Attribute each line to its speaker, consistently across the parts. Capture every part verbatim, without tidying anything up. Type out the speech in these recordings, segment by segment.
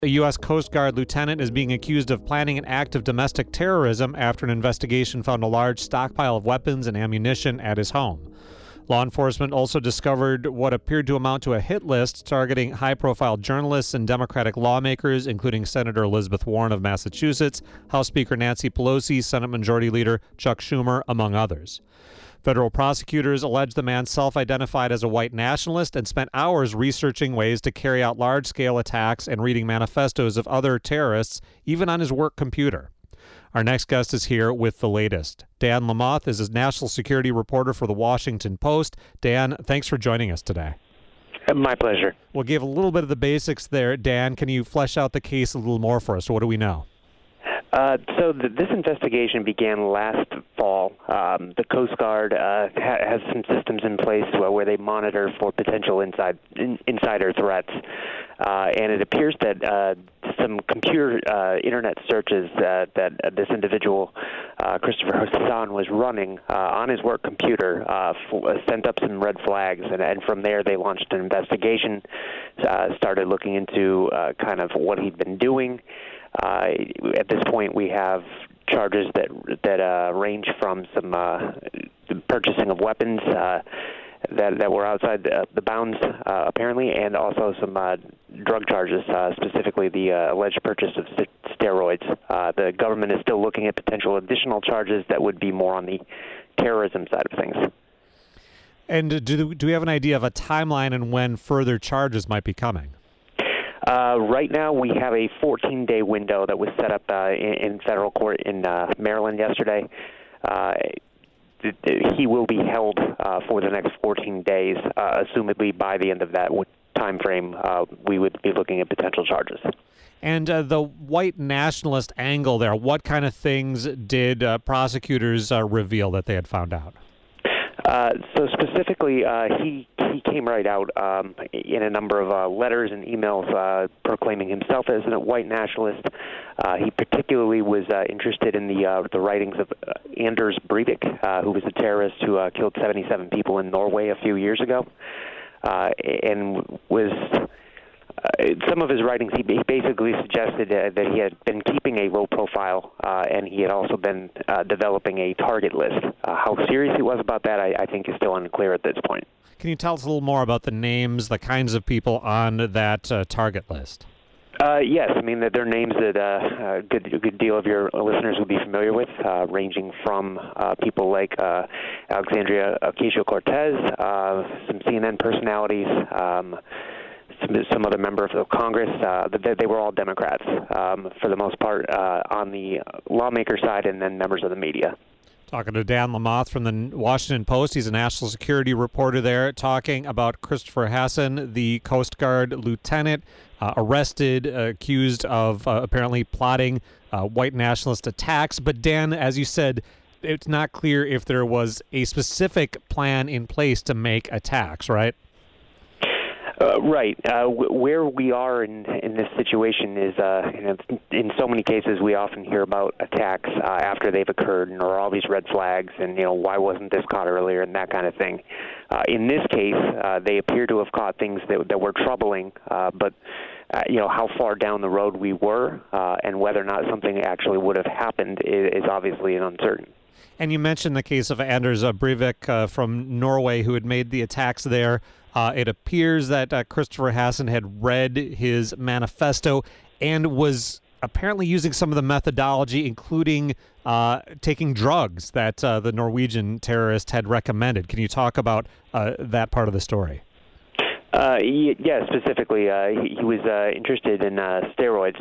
Speaker 1: A U S Coast Guard lieutenant is being accused of planning an act of domestic terrorism after an investigation found a large stockpile of weapons and ammunition at his home. Law enforcement also discovered what appeared to amount to a hit list targeting high-profile journalists and Democratic lawmakers, including Senator Elizabeth Warren of Massachusetts, House Speaker Nancy Pelosi, Senate Majority Leader Chuck Schumer, among others. Federal prosecutors allege the man self-identified as a white nationalist and spent hours researching ways to carry out large-scale attacks and reading manifestos of other terrorists, even on his work computer. Our next guest is here with the latest. Dan Lamothe is a national security reporter for The Washington Post. Dan, thanks for joining us today.
Speaker 2: My pleasure.
Speaker 1: We'll give a little bit of the basics there. Dan, can you flesh out the case a little more for us? What do we know?
Speaker 2: Uh, so the, this investigation began last fall. Um, the Coast Guard uh, ha- has some systems in place where, where they monitor for potential inside in, insider threats, uh, and it appears that uh, some computer uh, internet searches uh, that uh, this individual, uh, Christopher Hassan, was running uh, on his work computer uh, f- sent up some red flags, and, and from there they launched an investigation, uh, started looking into uh, kind of what he'd been doing. Uh, at this point, we have charges that that uh, range from some uh, purchasing of weapons uh, that that were outside the, the bounds, uh, apparently, and also some uh, drug charges, uh, specifically the uh, alleged purchase of st- steroids. Uh, the government is still looking at potential additional charges that would be more on the terrorism side of things.
Speaker 1: And do do we have an idea of a timeline and when further charges might be coming?
Speaker 2: Uh, right now, we have a fourteen-day window that was set up uh, in, in federal court in uh, Maryland yesterday. Uh, th- th- he will be held uh, for the next fourteen days. Uh, assumedly, by the end of that time frame, uh, we would be looking at potential charges.
Speaker 1: And uh, the white nationalist angle there, what kind of things did uh, prosecutors uh, reveal that they had found out?
Speaker 2: Uh, so specifically, uh, he he came right out um, in a number of uh, letters and emails uh, proclaiming himself as a white nationalist. Uh, he particularly was uh, interested in the uh, the writings of uh, Anders Breivik, uh, who was a terrorist who uh, killed seventy-seven people in Norway a few years ago, uh, and was. Uh, some of his writings, he, he basically suggested uh, that he had been keeping a low profile, uh, and he had also been uh, developing a target list. Uh, how serious he was about that, I, I think, is still unclear at this point.
Speaker 1: Can you tell us a little more about the names, the kinds of people on that uh, target list?
Speaker 2: Uh, yes, I mean, they're names that uh, a, good, a good deal of your listeners would be familiar with, uh, ranging from uh, people like uh, Alexandria Ocasio-Cortez, uh, some C N N personalities, um, Some, some other members of Congress. Uh, they, they were all Democrats, um, for the most part, uh, on the lawmaker side, and then members of the media.
Speaker 1: Talking to Dan Lamothe from the Washington Post. He's a national security reporter there, talking about Christopher Hassan, the Coast Guard lieutenant, uh, arrested, uh, accused of uh, apparently plotting uh, white nationalist attacks. But Dan, as you said, it's not clear if there was a specific plan in place to make attacks, right?
Speaker 2: Uh, right. Uh, w- where we are in in this situation is, uh, you know, in so many cases, we often hear about attacks uh, after they've occurred, and there are all these red flags, and you know, why wasn't this caught earlier, and that kind of thing. Uh, in this case, uh, they appear to have caught things that that were troubling, uh, but uh, you know, how far down the road we were, uh, and whether or not something actually would have happened is, is obviously an uncertain.
Speaker 1: And you mentioned the case of Anders uh, Breivik uh, from Norway, who had made the attacks there. Uh, it appears that uh, Christopher Hassan had read his manifesto and was apparently using some of the methodology, including uh, taking drugs that uh, the Norwegian terrorist had recommended. Can you talk about uh, that part of the story?
Speaker 2: Uh, yeah, specifically, uh, he, he was uh, interested in uh, steroids.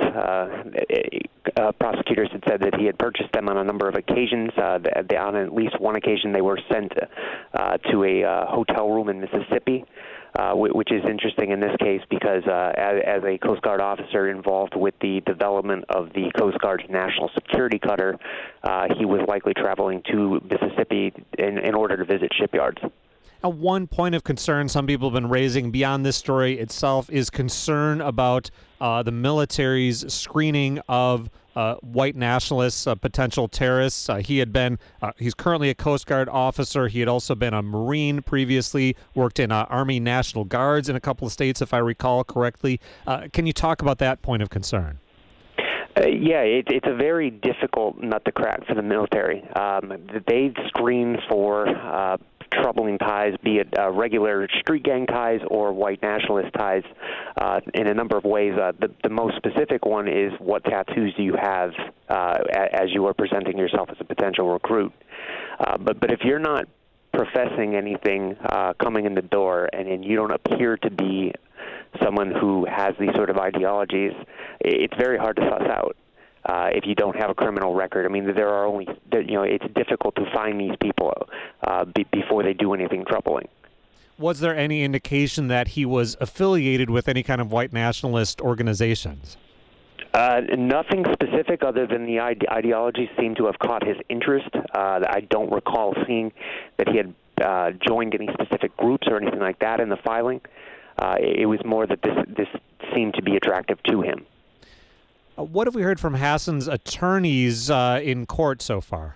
Speaker 2: Uh, uh, prosecutors had said that he had purchased them on a number of occasions. Uh, they, on at least one occasion, they were sent uh, to a uh, hotel room in Mississippi, uh, which is interesting in this case because uh, as, as a Coast Guard officer involved with the development of the Coast Guard's national security cutter, uh, he was likely traveling to Mississippi in, in order to visit shipyards.
Speaker 1: Uh, one point of concern some people have been raising beyond this story itself is concern about uh, the military's screening of uh, uh, white nationalists, uh, potential terrorists. Uh, he had been, uh, he's currently a Coast Guard officer. He had also been a Marine previously, worked in uh, Army National Guards in a couple of states, if I recall correctly. Uh, can you talk about that point of concern?
Speaker 2: Uh, yeah, it, it's a very difficult nut to crack for the military. Um, they screen for uh, troubling ties, be it uh, regular street gang ties or white nationalist ties, uh, in a number of ways. Uh, the, the most specific one is what tattoos do you have uh, as you are presenting yourself as a potential recruit. Uh, but but if you're not professing anything uh, coming in the door, and, and you don't appear to be someone who has these sort of ideologies, it's very hard to suss out uh, if you don't have a criminal record. I mean, there are only, you know, it's difficult to find these people uh, be, before they do anything troubling.
Speaker 1: Was there any indication that he was affiliated with any kind of white nationalist organizations?
Speaker 2: Uh, nothing specific other than the ide- ideology seemed to have caught his interest. Uh, I don't recall seeing that he had uh, joined any specific groups or anything like that in the filing. Uh, it was more that this this seemed to be attractive to him.
Speaker 1: Uh, what have we heard from Hassan's attorneys uh, in court so far?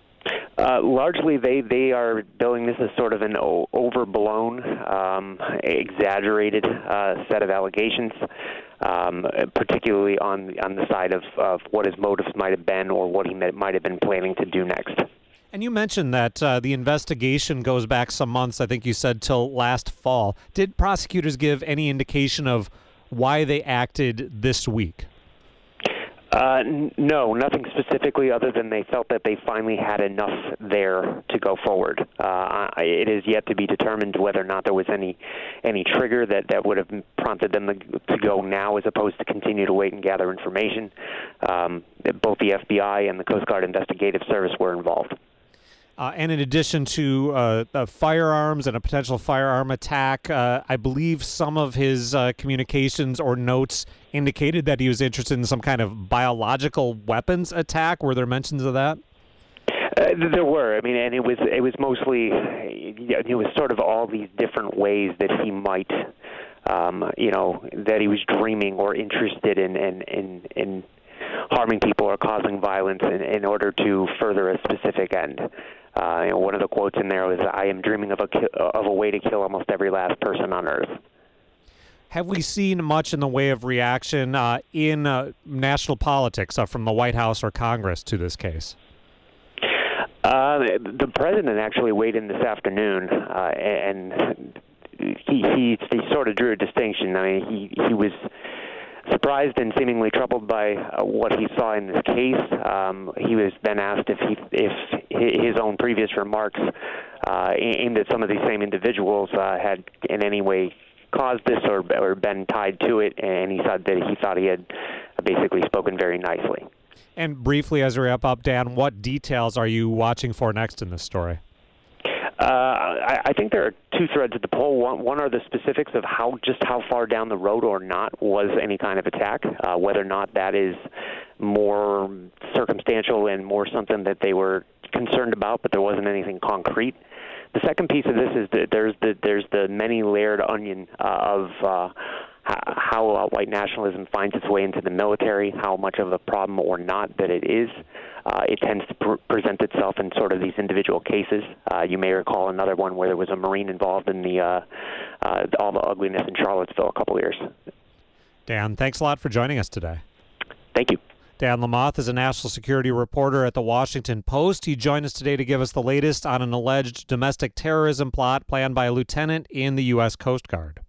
Speaker 2: Uh, largely, they, they are billing this as sort of an o- overblown, um, exaggerated uh, set of allegations, um, particularly on on the side of, of what his motives might have been or what he might have been planning to do next.
Speaker 1: And you mentioned that uh, the investigation goes back some months, I think you said till last fall. Did prosecutors give any indication of why they acted this week?
Speaker 2: Uh, n- no, nothing specifically other than they felt that they finally had enough there to go forward. Uh, it is yet to be determined whether or not there was any any trigger that, that would have prompted them to, to go now as opposed to continue to wait and gather information. Um, both the F B I and the Coast Guard Investigative Service were involved.
Speaker 1: Uh, and in addition to uh, uh, firearms and a potential firearm attack, uh, I believe some of his uh, communications or notes indicated that he was interested in some kind of biological weapons attack. Were there mentions of that?
Speaker 2: Uh, there were. I mean, and it was it was mostly it was sort of all these different ways that he might, um, you know, that he was dreaming or interested in in in. in harming people or causing violence in, in order to further a specific end. Uh, you know, one of the quotes in there was, "I am dreaming of a ki- of a way to kill almost every last person on Earth."
Speaker 1: Have we seen much in the way of reaction uh, in uh, national politics uh, from the White House or Congress to this case?
Speaker 2: Uh, the president actually weighed in this afternoon, uh, and he, he he sort of drew a distinction. I mean, he he was surprised and seemingly troubled by uh, what he saw in this case. Um, he was then asked if he, if his own previous remarks uh, aimed at some of these same individuals uh, had in any way caused this or, or been tied to it, and he said that he thought he had basically spoken very nicely.
Speaker 1: And briefly, as we wrap up, Dan, what details are you watching for next in this story?
Speaker 2: Uh, I, I think there are two threads at the poll. One, one are the specifics of how just how far down the road or not was any kind of attack, uh, whether or not that is more circumstantial and more something that they were concerned about, but there wasn't anything concrete. The second piece of this is that there's the there's the many layered onion uh, of uh, how uh, white nationalism finds its way into the military, how much of a problem or not that it is. Uh, it tends to pr- present itself in sort of these individual cases. Uh, you may recall another one where there was a Marine involved in the uh, uh, all the ugliness in Charlottesville a couple of years.
Speaker 1: Dan, thanks a lot for joining us today.
Speaker 2: Thank you.
Speaker 1: Dan Lamothe is a national security reporter at the Washington Post. He joined us today to give us the latest on an alleged domestic terrorism plot planned by a lieutenant in the U S Coast Guard.